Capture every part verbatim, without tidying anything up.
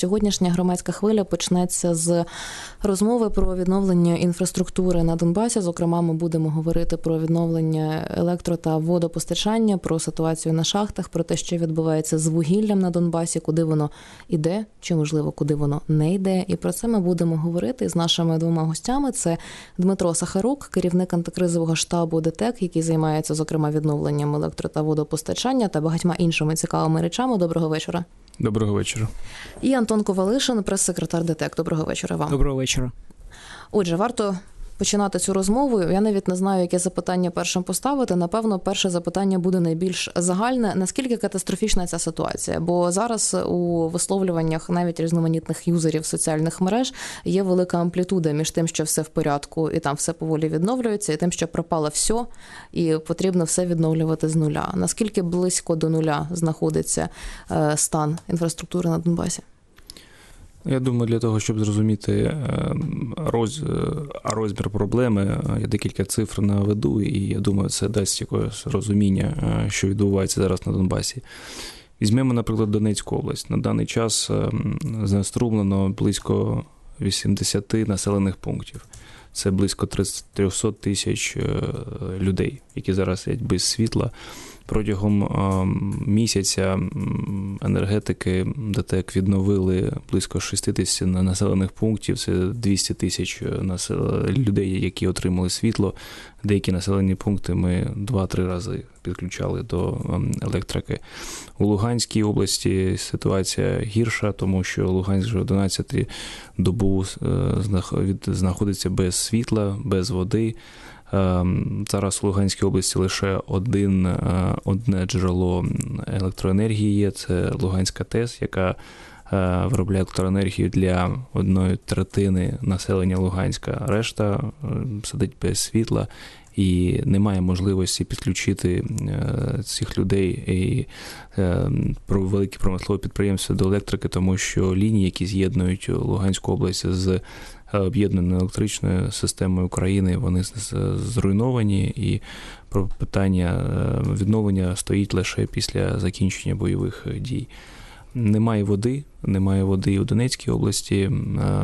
Сьогоднішня громадська хвиля почнеться з розмови про відновлення інфраструктури на Донбасі. Зокрема, ми будемо говорити про відновлення електро- та водопостачання, про ситуацію на шахтах, про те, що відбувається з вугіллям на Донбасі, куди воно йде, чи, можливо, куди воно не йде. І про це ми будемо говорити з нашими двома гостями. Це Дмитро Сахарук, керівник антикризового штабу ДТЕК, який займається, зокрема, відновленням електро- та водопостачання та багатьма іншими цікавими речами. Доброго вечора. Доброго вечора. І Антон Ковалишин, прес-секретар ДТЕК. Доброго вечора вам. Доброго вечора. Отже, варто починати цю розмову. Я навіть не знаю, яке запитання першим поставити. Напевно, перше запитання буде найбільш загальне. Наскільки катастрофічна ця ситуація? Бо зараз у висловлюваннях навіть різноманітних юзерів соціальних мереж є велика амплітуда між тим, що все в порядку і там все поволі відновлюється, і тим, що пропало все, і потрібно все відновлювати з нуля. Наскільки близько до нуля знаходиться стан інфраструктури на Донбасі? Я думаю, для того, щоб зрозуміти роз... розмір проблеми, я декілька цифр наведу, і я думаю, це дасть якесь розуміння, що відбувається зараз на Донбасі. Візьмемо, наприклад, Донецьку область. На даний час знеструмлено близько вісімдесят населених пунктів. Це близько триста тисяч людей, які зараз сидять без світла. Протягом місяця енергетики ДТЕК відновили близько шістдесят населених пунктів, це двісті тисяч людей, які отримали світло. Деякі населені пункти ми два-три рази підключали до електрики. У Луганській області ситуація гірша, тому що Луганськ вже одинадцяту добу знаходиться без світла, без води. Зараз у Луганській області лише один, одне джерело електроенергії є, це Луганська ТЕС, яка виробляє електроенергію для одної третини населення Луганська. Решта сидить без світла і немає можливості підключити цих людей і великі промислові підприємства до електрики, тому що лінії, які з'єднують Луганську область з об'єднаною електричною системою України, вони зруйновані, і питання відновлення стоїть лише після закінчення бойових дій. Немає води, немає води і у Донецькій області.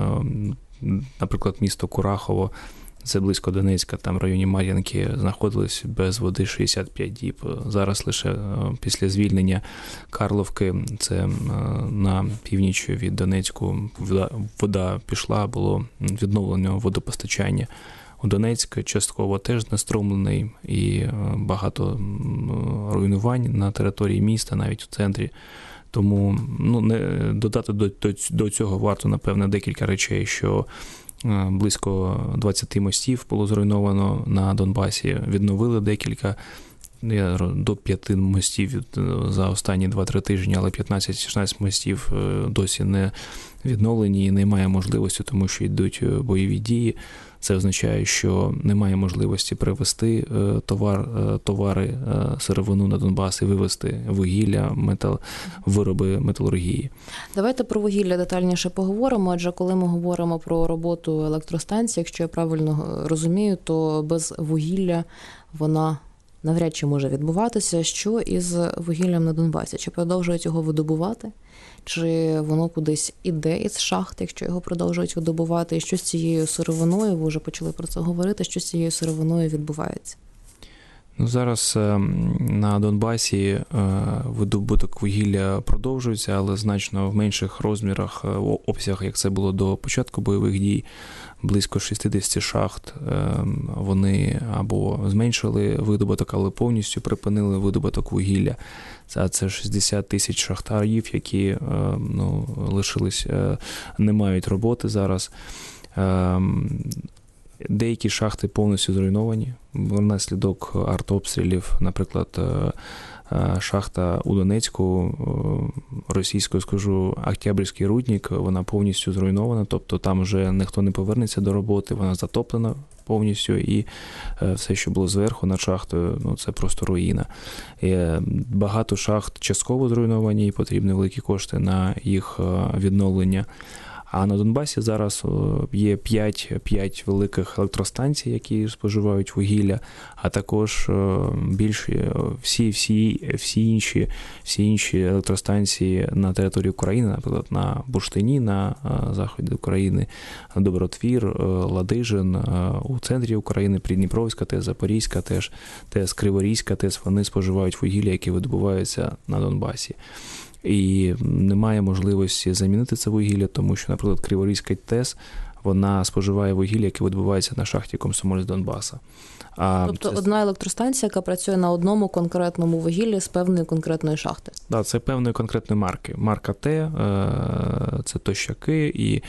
Наприклад, місто Курахово, це близько Донецька, там в районі Мар'їнки, знаходились без води шістдесят п'ять діб. Зараз лише після звільнення Карловки, це на північ від Донецьку, вода пішла, було відновлено водопостачання. У Донецьк частково теж знеструмлений і багато руйнувань на території міста, навіть в центрі. Тому ну, не, додати до, до, до цього варто, напевне, декілька речей, що близько двадцять мостів було зруйновано на Донбасі, відновили декілька, до п'яти мостів за останні два-три тижні, але п'ятнадцять-шістнадцять мостів досі не відновлені і немає можливості, тому що йдуть бойові дії. Це означає, що немає можливості привезти товар, товари, сировину на Донбас і вивезти вугілля, метал, вироби металургії. Давайте про вугілля детальніше поговоримо, адже коли ми говоримо про роботу електростанції, якщо я правильно розумію, то без вугілля вона навряд чи може відбуватися. Що із вугіллям на Донбасі? Чи продовжують його видобувати? Чи воно кудись іде із шахт, якщо його продовжують видобувати? І що з цією сировиною, ви вже почали про це говорити, що з цією сировиною відбувається? Ну, зараз на Донбасі видобуток вугілля продовжується, але значно в менших розмірах, обсягах, як це було до початку бойових дій. Близько шістдесят шахт вони або зменшили видобуток, але повністю припинили видобуток вугілля. Це, це шістдесят тисяч шахтарів, які ну, лишились, не мають роботи зараз. Деякі шахти повністю зруйновані. Внаслідок артобстрілів, наприклад, шахта у Донецьку, російською скажу, Октябрьський рудник, вона повністю зруйнована, тобто там вже ніхто не повернеться до роботи, вона затоплена повністю, і все, що було зверху над шахтою, ну, це просто руїна. І багато шахт частково зруйновані, і потрібні великі кошти на їх відновлення. А на Донбасі зараз є п'ять великих електростанцій, які споживають вугілля, а також більші всі, всі, всі, інші, всі інші електростанції на території України, наприклад, на Бурштині, на заході України, Добротвір, Ладижин, у центрі України, Придніпровська ТЕС, Запорізька теж, ТЕС Криворізька ТЕС, вони споживають вугілля, яке видобувається на Донбасі. І немає можливості замінити це вугілля, тому що, наприклад, Криворізька ТЕС, вона споживає вугілля, яке видобувається на шахті Комсомольськ Донбаса. А тобто це... одна електростанція, яка працює на одному конкретному вугіллі з певної конкретної шахти? Так, да, це певної конкретної марки. Марка Т, це Тощаки, і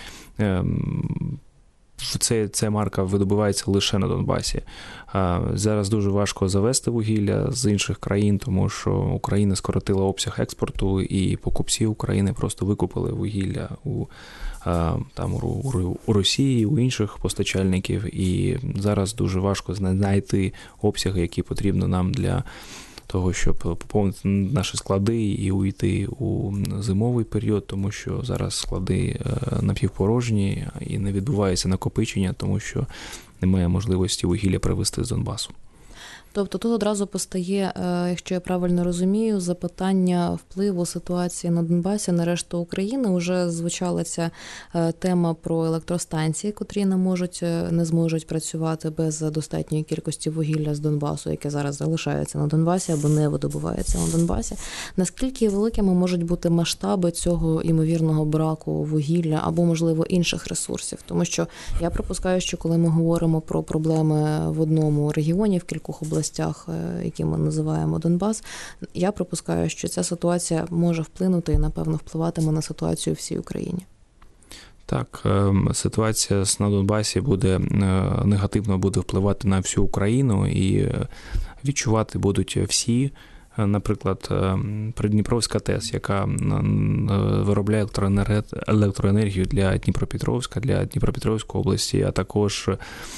Це, ця марка видобувається лише на Донбасі. Зараз дуже важко завести вугілля з інших країн, тому що Україна скоротила обсяг експорту, і покупці України просто викупили вугілля у, там, у, у Росії, у інших постачальників, і зараз дуже важко знайти обсяги, які потрібно нам для того, щоб поповнити наші склади і увійти у зимовий період, тому що зараз склади напівпорожні і не відбувається накопичення, тому що немає можливості вугілля привезти з Донбасу. Тобто тут одразу постає, якщо я правильно розумію, запитання впливу ситуації на Донбасі на решту України. Уже звучала ця тема про електростанції, котрі не можуть, не зможуть працювати без достатньої кількості вугілля з Донбасу, яке зараз залишається на Донбасі або не видобувається на Донбасі. Наскільки великими можуть бути масштаби цього ймовірного браку вугілля або, можливо, інших ресурсів? Тому що я припускаю, що коли ми говоримо про проблеми в одному регіоні, в кількох областях, які ми називаємо Донбас, я припускаю, що ця ситуація може вплинути і, напевно, впливатиме на ситуацію в всій Україні. Так, ситуація на Донбасі буде негативно буде впливати на всю Україну, і відчувати будуть всі. Наприклад, Придніпровська ТЕС, яка виробляє електроенергію для Дніпропетровська, для Дніпропетровської області, а також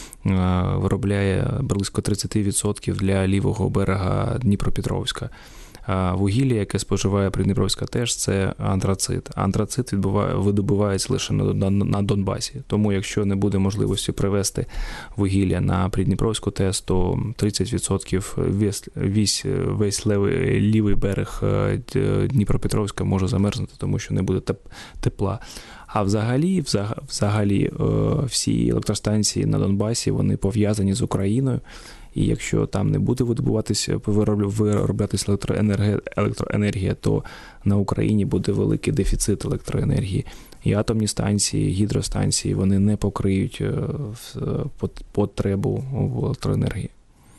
виробляє близько тридцять відсотків для лівого берега Дніпропетровська. Вугілля, яке споживає Придніпровська ТЕС, це антрацит. Антрацит видобувається лише на Донбасі. Тому якщо не буде можливості привезти вугілля на Придніпровську ТЕС, то тридцять відсотків весь, весь, весь левий, лівий берег Дніпропетровська може замерзнути, тому що не буде тепла. А взагалі, взагалі всі електростанції на Донбасі, вони пов'язані з Україною. І якщо там не буде видобуватися, вироблятися електроенергія, електроенергія, то на Україні буде великий дефіцит електроенергії. І атомні станції, гідростанції, вони не покриють потребу в електроенергії.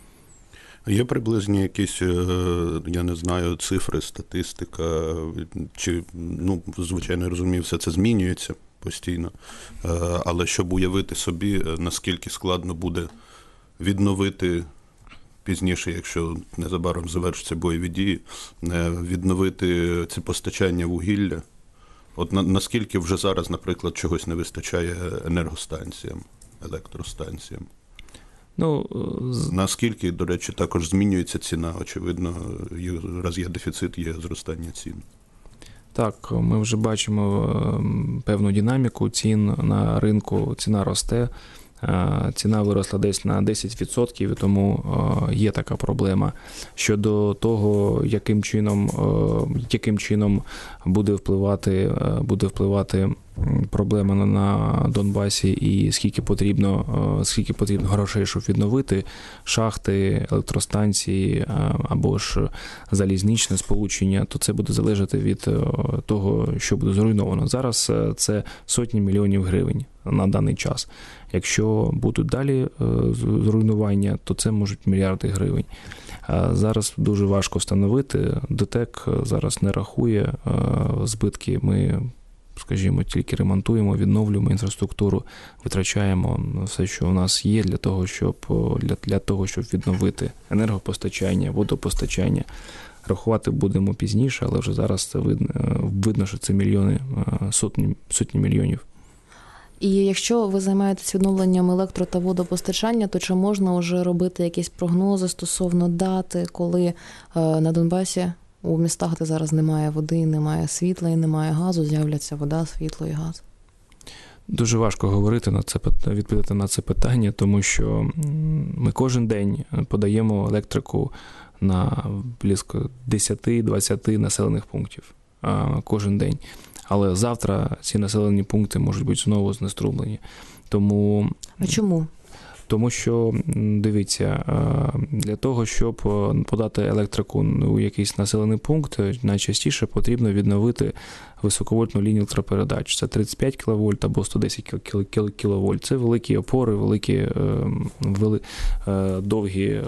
Є приблизні якісь, я не знаю, цифри, статистика, чи, ну, звичайно, розумію, все це змінюється постійно, але щоб уявити собі, наскільки складно буде відновити пізніше, якщо незабаром завершаться бойові дії, відновити це постачання вугілля. От на, наскільки вже зараз, наприклад, чогось не вистачає енергостанціям, електростанціям? Ну, наскільки, до речі, також змінюється ціна? Очевидно, раз є дефіцит, є зростання цін. Так, ми вже бачимо певну динаміку цін на ринку, ціна росте. Ціна виросла десь на десять відсотків, і тому є така проблема. Щодо того, яким чином, яким чином буде впливати, буде впливати проблема на Донбасі і скільки потрібно, скільки потрібно грошей, щоб відновити шахти, електростанції або ж залізничне сполучення, то це буде залежати від того, що буде зруйновано. Зараз це сотні мільйонів гривень на даний час. Якщо будуть далі зруйнування, то це можуть мільярди гривень. Зараз дуже важко встановити. ДТЕК зараз не рахує збитки. Ми, скажімо, тільки ремонтуємо, відновлюємо інфраструктуру, витрачаємо все, що у нас є для того, щоб, для, для того, щоб відновити енергопостачання, водопостачання. Рахувати будемо пізніше, але вже зараз це видно, видно що це мільйони, сотні, сотні мільйонів. І якщо ви займаєтесь відновленням електро- та водопостачання, то чи можна вже робити якісь прогнози стосовно дати, коли на Донбасі у містах, де зараз немає води, немає світла і немає газу, з'являться вода, світло і газ? Дуже важко говорити на це, відповідати на це питання, тому що ми кожен день подаємо електрику на близько десять-двадцять населених пунктів кожен день. Але завтра ці населені пункти можуть бути знову знеструмлені. Тому... А чому? Тому що, дивіться, для того, щоб подати електрику у якийсь населений пункт, найчастіше потрібно відновити високовольтну лінію електропередач. Це тридцять п'ять кіловольт або сто десять кіловольт. Це великі опори, великі, вели, довгі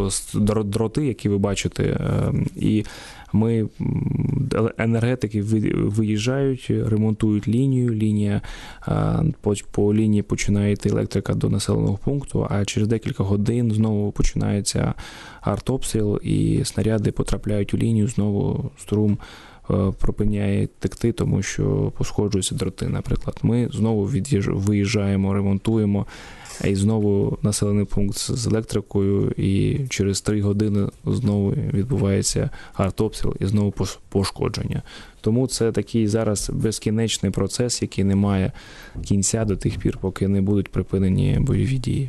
дроти, які ви бачите. І ми, енергетики виїжджають, ремонтують лінію, лінія, по, по лінії починає йти електрика до населеного пункту, а через декілька годин знову починається артобстріл і снаряди потрапляють у лінію, знову струм припиняє текти, тому що пошкоджуються дроти, наприклад. Ми знову виїжджаємо, ремонтуємо, і знову населений пункт з електрикою, і через три години знову відбувається артобстріл і знову пошкодження. Тому це такий зараз безкінечний процес, який не має кінця до тих пір, поки не будуть припинені бойові дії.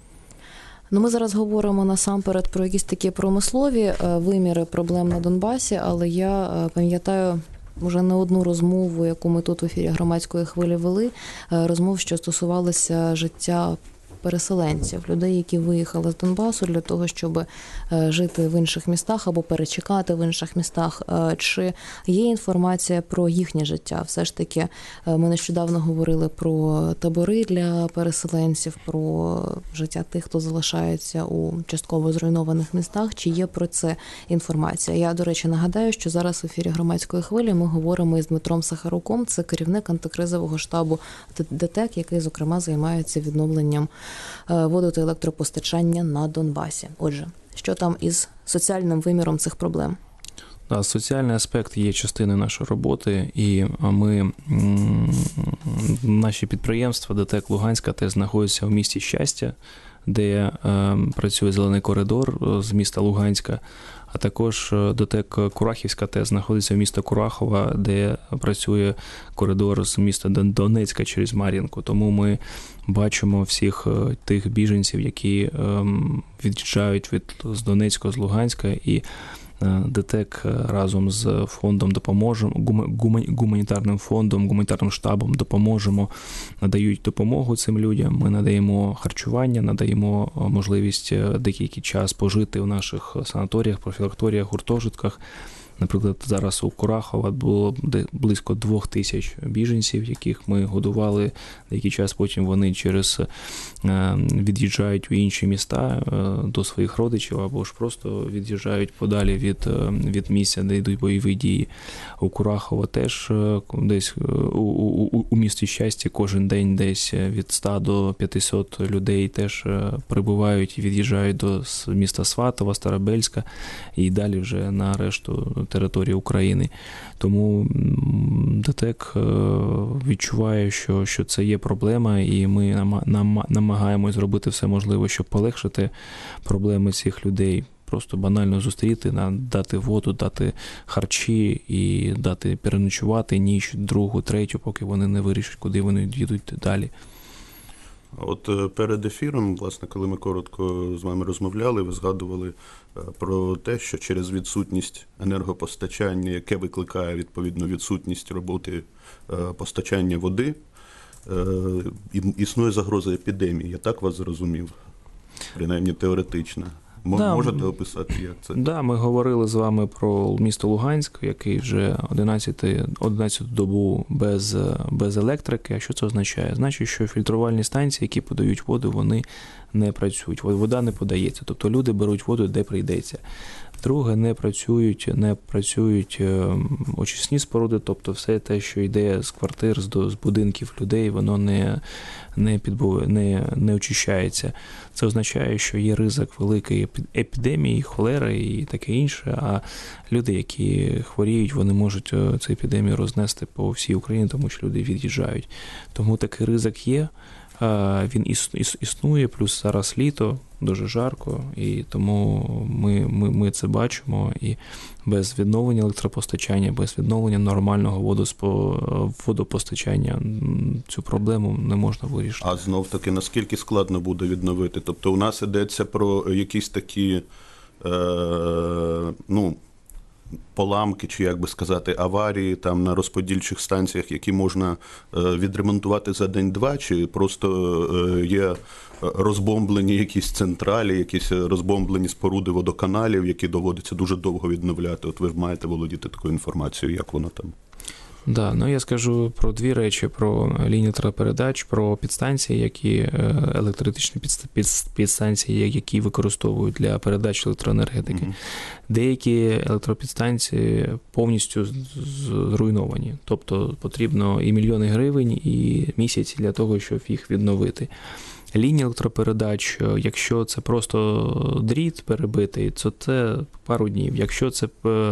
Ну, ми зараз говоримо насамперед про якісь такі промислові виміри проблем на Донбасі, але я пам'ятаю вже не одну розмову, яку ми тут в ефірі Громадської хвилі вели, розмов, що стосувалися життя переселенців, людей, які виїхали з Донбасу для того, щоб жити в інших містах або перечекати в інших містах. Чи є інформація про їхнє життя? Все ж таки, ми нещодавно говорили про табори для переселенців, про життя тих, хто залишається у частково зруйнованих містах. Чи є про це інформація? Я, до речі, нагадаю, що зараз в ефірі Громадської хвилі ми говоримо із Дмитром Сахаруком, це керівник антикризового штабу ДТЕК, який, зокрема, займається відновленням воду та електропостачання на Донбасі. Отже, що там із соціальним виміром цих проблем? Да, соціальний аспект є частиною нашої роботи, і ми, наші підприємства ДТЕК Луганська теж знаходяться в місті Щастя, де е, працює зелений коридор з міста Луганська, а також ДТЕК Курахівська теж знаходиться в місті Курахова, де працює коридор з міста Донецька через Мар'їнку. Тому ми бачимо всіх тих біженців, які е, від'їжджають від, з Донецька, з Луганська, і ДТЕК разом з фондом допоможемо, гуманітарним фондом, гуманітарним штабом допоможемо, надають допомогу цим людям. Ми надаємо харчування, надаємо можливість деякий час пожити в наших санаторіях, профілакторіях, гуртожитках. Наприклад, зараз у Курахова було близько двох тисяч біженців, яких ми годували деякий час, потім вони через від'їжджають у інші міста до своїх родичів, або ж просто від'їжджають подалі від, від місця, де йдуть бойові дії. У Курахова теж десь у, у, у місті Щастя кожен день десь від ста до п'ятисот людей теж прибувають і від'їжджають до міста Сватова, Старобельська і далі вже на решту території України. Тому ДТЕК відчуває, що, що це є проблема, і ми намагаємось зробити все можливе, щоб полегшити проблеми цих людей. Просто банально зустріти, дати воду, дати харчі і дати переночувати ніч, другу, третю, поки вони не вирішать, куди вони їдуть далі. От перед ефіром, власне, коли ми коротко з вами розмовляли, ви згадували про те, що через відсутність енергопостачання, яке викликає, відповідно, відсутність роботи постачання води, існує загроза епідемії. Я так вас зрозумів? Принаймні теоретично. Да, можете описати, як це? Так, да, ми говорили з вами про місто Луганськ, який вже одинадцяту добу без, без електрики. А що це означає? Значить, що фільтрувальні станції, які подають воду, вони не працюють. Вода не подається, тобто люди беруть воду, де прийдеться. Друге, не працюють, не працюють очисні споруди, тобто все те, що йде з квартир, з, з будинків людей, воно не, не, підбув... не, не очищається. Це означає, що є ризик великої епідемії, холери і таке інше, а люди, які хворіють, вони можуть цю епідемію рознести по всій Україні, тому що люди від'їжджають. Тому такий ризик є. Він існує, плюс зараз літо, дуже жарко, і тому ми, ми, ми це бачимо, і без відновлення електропостачання, без відновлення нормального водоспо, водопостачання цю проблему не можна вирішити. А знов-таки, наскільки складно буде відновити? Тобто у нас йдеться про якісь такі, е, ну, поламки, чи, як би сказати, аварії там на розподільчих станціях, які можна відремонтувати за день-два, чи просто є розбомблені якісь централі, якісь розбомблені споруди водоканалів, які доводиться дуже довго відновляти. От ви ж маєте володіти такою інформацією, як воно там? Да, ну я скажу про дві речі: про лінії електропередач, про підстанції, які електричні підстанції, які використовують для передачі електроенергетики. Mm-hmm. Деякі електропідстанції повністю зруйновані, тобто потрібно і мільйони гривень, і місяці для того, щоб їх відновити. Лінії електропередач, якщо це просто дріт перебитий, то це пару днів. Якщо це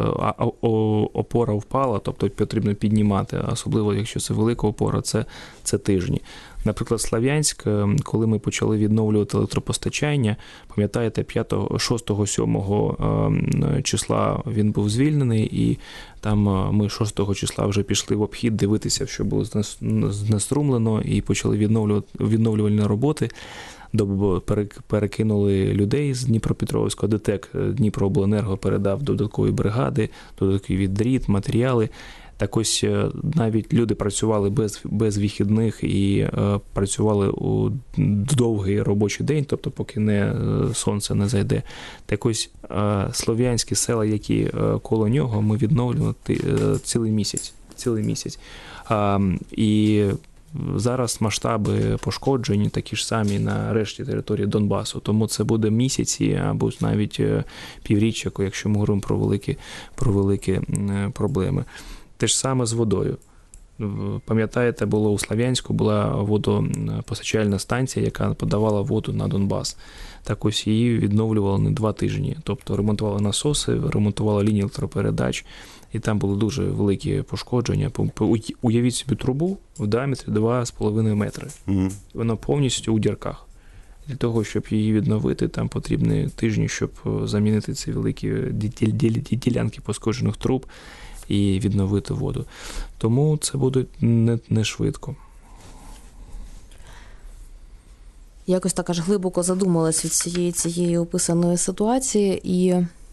опора впала, тобто потрібно піднімати, особливо якщо це велика опора, це, це тижні. Наприклад, Слов'янськ, коли ми почали відновлювати електропостачання, пам'ятаєте, п'ятого, шостого, сьомого числа він був звільнений, і там ми шостого числа вже пішли в обхід дивитися, що було знеструмлено, і почали відновлювати відновлювальні роботи. Перекинули людей з Дніпропетровського, ДТЕК Дніпрообленерго передав додаткові бригади, додаткові дріт, матеріали. Так ось навіть люди працювали без, без вихідних і е, працювали у довгий робочий день, тобто поки не сонце не зайде. Так ось е, слов'янські села, які е, коло нього, ми відновлюємо е, цілий місяць. Цілий місяць. А, і зараз масштаби пошкоджень такі ж самі на решті території Донбасу, тому це буде місяці або навіть півріччя, якщо ми говоримо про великі, про великі проблеми. Те ж саме з водою. Пам'ятаєте, було у Слов'янську була водопостачальна станція, яка подавала воду на Донбас. Так ось її відновлювали не два тижні. Тобто ремонтували насоси, ремонтували лінії електропередач, і там були дуже великі пошкодження. Уявіть собі трубу в діаметрі два з половиною метри. Mm-hmm. Вона повністю у дірках. Для того, щоб її відновити, там потрібні тижні, щоб замінити ці великі ділянки пошкоджених труб і відновити воду. Тому це буде не, не швидко. Якось так аж глибоко задумалась від цієї, цієї описаної ситуації, і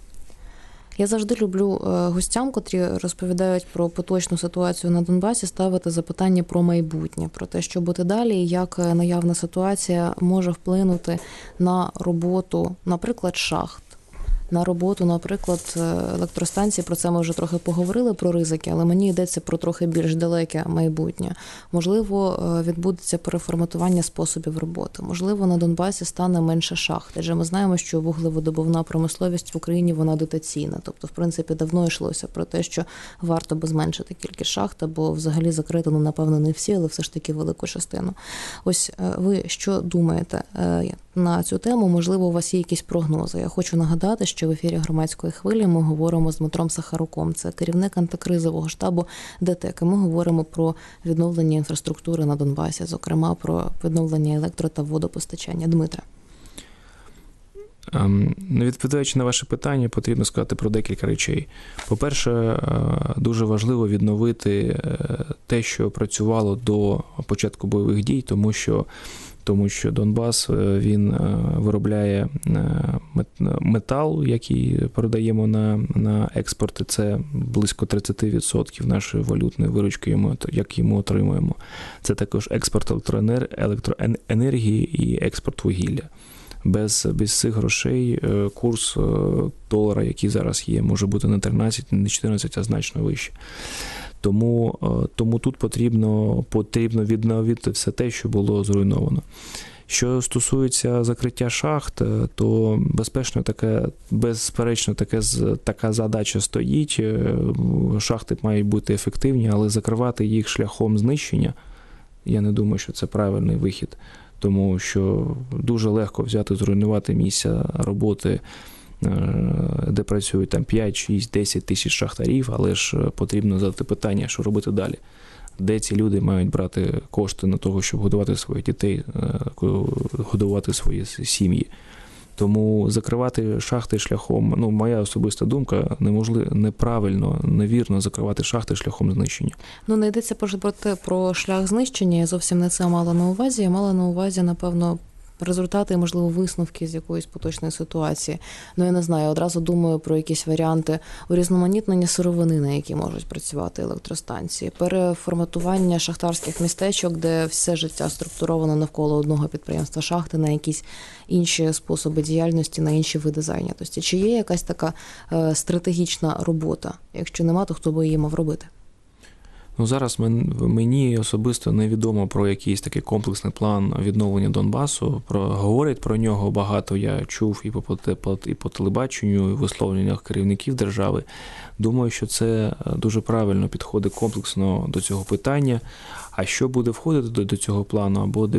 я завжди люблю гостям, котрі розповідають про поточну ситуацію на Донбасі, ставити запитання про майбутнє, про те, що буде далі, і як наявна ситуація може вплинути на роботу, наприклад, шахт, на роботу, наприклад, електростанції. Про це ми вже трохи поговорили, про ризики, але мені йдеться про трохи більш далеке майбутнє. Можливо, відбудеться переформатування способів роботи. Можливо, на Донбасі стане менше шахт. Адже ми знаємо, що вуглеводобувна промисловість в Україні, вона дотаційна. Тобто, в принципі, давно йшлося про те, що варто би зменшити кількість шахт, або взагалі закрити, ну, напевно, не всі, але все ж таки велику частину. Ось ви що думаєте на цю тему? Можливо, у вас є якісь прогнози? Я хочу нагадати, що в ефірі «Громадської хвилі» ми говоримо з Дмитром Сахаруком. Це керівник антикризового штабу ДТЕК. Ми говоримо про відновлення інфраструктури на Донбасі, зокрема про відновлення електро- та водопостачання. Дмитре. Відповідаючи на ваше питання, потрібно сказати про декілька речей. По-перше, дуже важливо відновити те, що працювало до початку бойових дій, тому що тому що Донбас, він виробляє метал, який продаємо на, на експорт, це близько тридцять відсотків нашої валютної виручки, як ми отримуємо. Це також експорт електроенергії і експорт вугілля. Без, без цих грошей курс долара, який зараз є, може бути не тринадцять, не чотирнадцять, а значно вище. Тому, тому тут потрібно, потрібно відновити все те, що було зруйновано. Що стосується закриття шахт, то безпечно таке, безперечно таке, така задача стоїть. Шахти мають бути ефективні, але закривати їх шляхом знищення, я не думаю, що це правильний вихід. Тому що дуже легко взяти, зруйнувати місця роботи, де працюють там п'ять, шість, десять тисяч шахтарів, але ж потрібно задати питання, що робити далі. Де ці люди мають брати кошти на того, щоб годувати своїх дітей, годувати свої сім'ї. Тому закривати шахти шляхом, ну, моя особиста думка, неможливо, неправильно, невірно закривати шахти шляхом знищення. Ну, не йдеться про, про, про шлях знищення, я зовсім не це мала на увазі. Я мала на увазі, напевно, результати, можливо, висновки з якоїсь поточної ситуації. Ну, я не знаю, одразу думаю про якісь варіанти урізноманітнення сировини, на які можуть працювати електростанції, переформатування шахтарських містечок, де все життя структуровано навколо одного підприємства шахти, на якісь інші способи діяльності, на інші види зайнятості. Чи є якась така е, стратегічна робота? Якщо нема, то хто би її мав робити? Ну, зараз мені особисто невідомо про якийсь такий комплексний план відновлення Донбасу. Про, говорять про нього багато, я чув і по, по, і по телебаченню, і в висловленнях керівників держави. Думаю, що це дуже правильно підходить комплексно до цього питання. А що буде входити до, до цього плану, або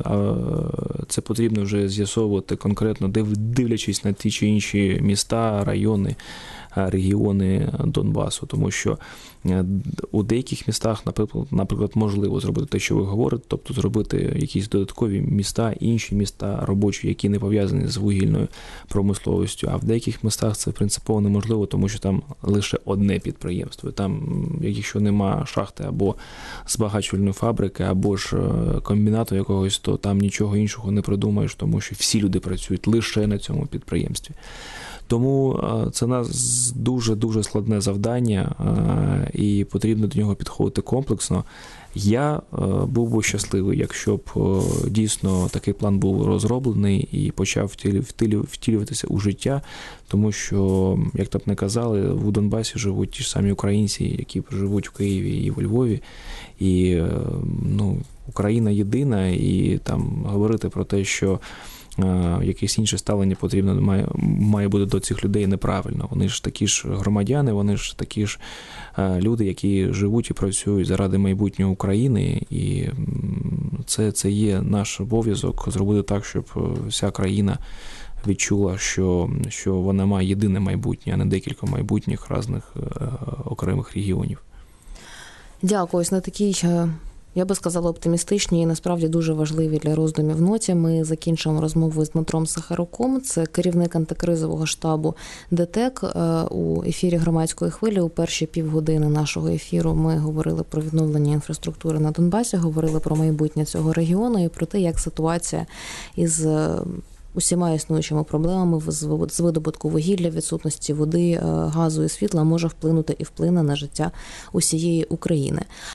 це потрібно вже з'ясовувати конкретно, дивлячись на ті чи інші міста, райони, регіони Донбасу, тому що у деяких містах, наприклад, наприклад, можливо зробити те, що ви говорите, тобто зробити якісь додаткові міста, інші міста робочі, які не пов'язані з вугільною промисловістю, а в деяких містах це принципово неможливо, тому що там лише одне підприємство. Там, якщо нема шахти або збагачувальної фабрики, або ж комбінату якогось, то там нічого іншого не придумаєш, тому що всі люди працюють лише на цьому підприємстві. Тому це у нас дуже-дуже складне завдання, і потрібно до нього підходити комплексно. Я був би щасливий, якщо б дійсно такий план був розроблений і почав втілюватися у життя, тому що, як там не казали, у Донбасі живуть ті ж самі українці, які живуть в Києві і у Львові, і ну, Україна єдина, і там говорити про те, що якесь інше ставлення потрібно має, має бути до цих людей неправильно. Вони ж такі ж громадяни, вони ж такі ж люди, які живуть і працюють заради майбутнього України, і це, це є наш обов'язок зробити так, щоб вся країна відчула, що, що вона має єдине майбутнє, а не декілька майбутніх різних окремих регіонів. Дякую. На такій, я би сказала, оптимістичні і насправді дуже важливі для роздумів ноті. Ми закінчимо розмову з Дмитром Сахаруком. Це керівник антикризового штабу ДТЕК. У ефірі «Громадської хвилі» у перші півгодини нашого ефіру ми говорили про відновлення інфраструктури на Донбасі, говорили про майбутнє цього регіону і про те, як ситуація із усіма існуючими проблемами з видобутку вугілля, відсутності води, газу і світла може вплинути і вплине на життя усієї України.